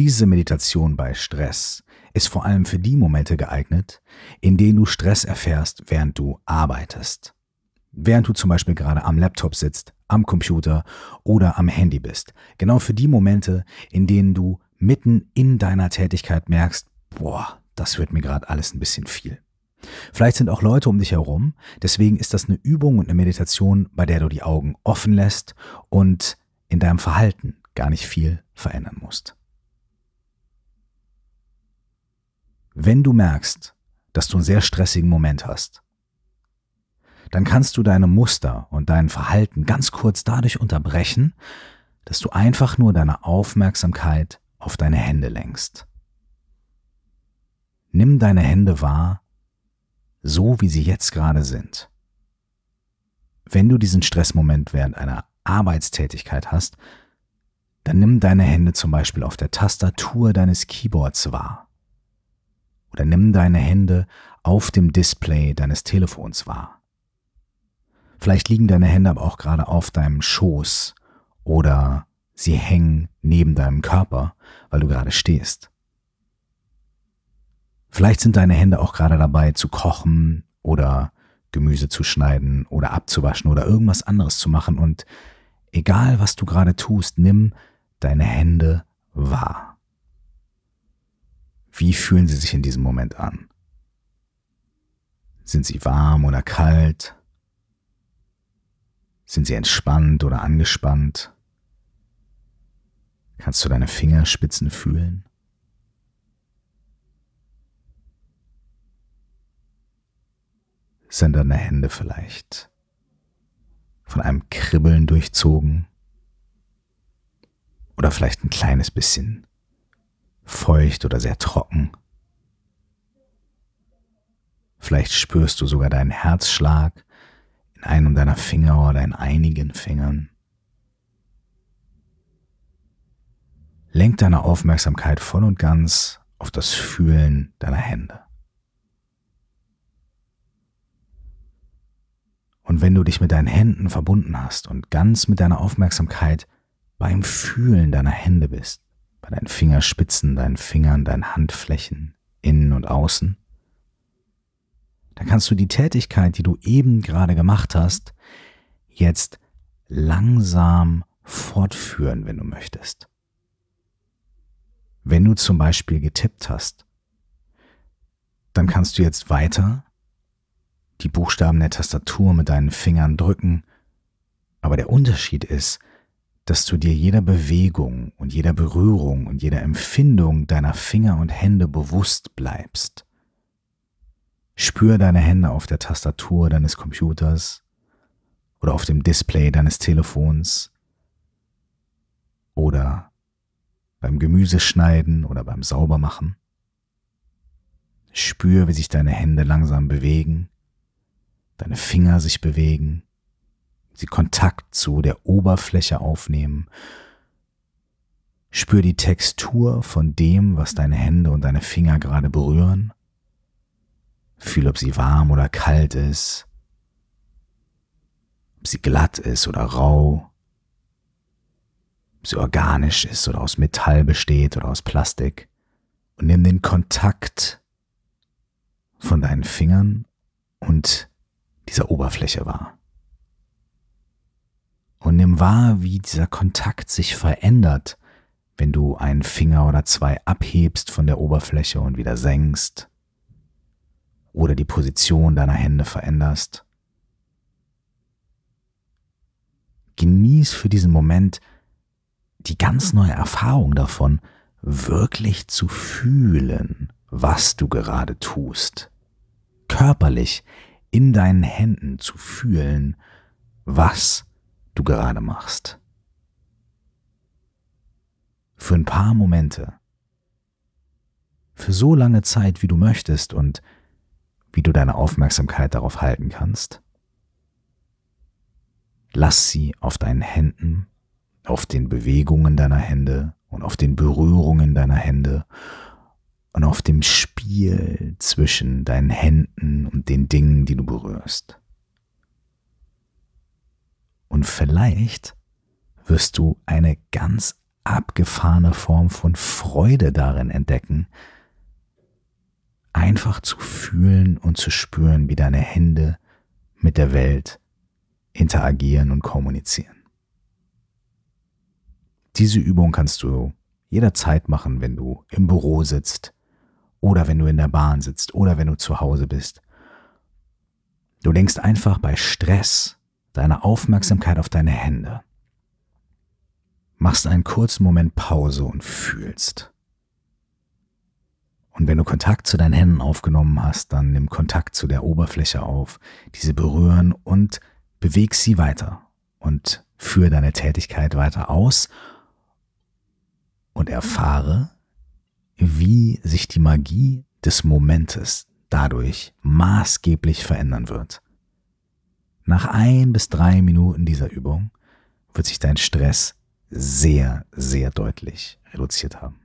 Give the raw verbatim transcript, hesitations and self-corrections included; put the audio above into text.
Diese Meditation bei Stress ist vor allem für die Momente geeignet, in denen du Stress erfährst, während du arbeitest. Während du zum Beispiel gerade am Laptop sitzt, am Computer oder am Handy bist. Genau für die Momente, in denen du mitten in deiner Tätigkeit merkst, boah, das wird mir gerade alles ein bisschen viel. Vielleicht sind auch Leute um dich herum, deswegen ist das eine Übung und eine Meditation, bei der du die Augen offen lässt und in deinem Verhalten gar nicht viel verändern musst. Wenn du merkst, dass du einen sehr stressigen Moment hast, dann kannst du deine Muster und dein Verhalten ganz kurz dadurch unterbrechen, dass du einfach nur deine Aufmerksamkeit auf deine Hände lenkst. Nimm deine Hände wahr, so wie sie jetzt gerade sind. Wenn du diesen Stressmoment während einer Arbeitstätigkeit hast, dann nimm deine Hände zum Beispiel auf der Tastatur deines Keyboards wahr. Oder nimm deine Hände auf dem Display deines Telefons wahr. Vielleicht liegen deine Hände aber auch gerade auf deinem Schoß oder sie hängen neben deinem Körper, weil du gerade stehst. Vielleicht sind deine Hände auch gerade dabei zu kochen oder Gemüse zu schneiden oder abzuwaschen oder irgendwas anderes zu machen und egal was du gerade tust, nimm deine Hände wahr. Wie fühlen sie sich in diesem Moment an? Sind sie warm oder kalt? Sind sie entspannt oder angespannt? Kannst du deine Fingerspitzen fühlen? Sind deine Hände vielleicht von einem Kribbeln durchzogen? Oder vielleicht ein kleines bisschen feucht oder sehr trocken? Vielleicht spürst du sogar deinen Herzschlag in einem deiner Finger oder in einigen Fingern. Lenk deine Aufmerksamkeit voll und ganz auf das Fühlen deiner Hände. Und wenn du dich mit deinen Händen verbunden hast und ganz mit deiner Aufmerksamkeit beim Fühlen deiner Hände bist, bei deinen Fingerspitzen, deinen Fingern, deinen Handflächen, innen und außen, dann kannst du die Tätigkeit, die du eben gerade gemacht hast, jetzt langsam fortführen, wenn du möchtest. Wenn du zum Beispiel getippt hast, dann kannst du jetzt weiter die Buchstaben der Tastatur mit deinen Fingern drücken, aber der Unterschied ist, dass du dir jeder Bewegung und jeder Berührung und jeder Empfindung deiner Finger und Hände bewusst bleibst. Spür deine Hände auf der Tastatur deines Computers oder auf dem Display deines Telefons oder beim Gemüseschneiden oder beim Saubermachen. Spür, wie sich deine Hände langsam bewegen, deine Finger sich bewegen, sie Kontakt zu der Oberfläche aufnehmen. Spür die Textur von dem, was deine Hände und deine Finger gerade berühren. Fühl, ob sie warm oder kalt ist, ob sie glatt ist oder rau, ob sie organisch ist oder aus Metall besteht oder aus Plastik. Und nimm den Kontakt von deinen Fingern und dieser Oberfläche wahr. Und nimm wahr, wie dieser Kontakt sich verändert, wenn du einen Finger oder zwei abhebst von der Oberfläche und wieder senkst oder die Position deiner Hände veränderst. Genieß für diesen Moment die ganz neue Erfahrung davon, wirklich zu fühlen, was du gerade tust. Körperlich in deinen Händen zu fühlen, was du gerade machst. Für ein paar Momente, für so lange Zeit, wie du möchtest und wie du deine Aufmerksamkeit darauf halten kannst. Lass sie auf deinen Händen, auf den Bewegungen deiner Hände und auf den Berührungen deiner Hände und auf dem Spiel zwischen deinen Händen und den Dingen, die du berührst. Und vielleicht wirst du eine ganz abgefahrene Form von Freude darin entdecken, einfach zu fühlen und zu spüren, wie deine Hände mit der Welt interagieren und kommunizieren. Diese Übung kannst du jederzeit machen, wenn du im Büro sitzt oder wenn du in der Bahn sitzt oder wenn du zu Hause bist. Du lenkst einfach bei Stress deine Aufmerksamkeit auf deine Hände. Machst einen kurzen Moment Pause und fühlst. Und wenn du Kontakt zu deinen Händen aufgenommen hast, dann nimm Kontakt zu der Oberfläche auf, diese berühren und beweg sie weiter und führe deine Tätigkeit weiter aus und erfahre, wie sich die Magie des Momentes dadurch maßgeblich verändern wird. Nach ein bis drei Minuten dieser Übung wird sich dein Stress sehr, sehr deutlich reduziert haben.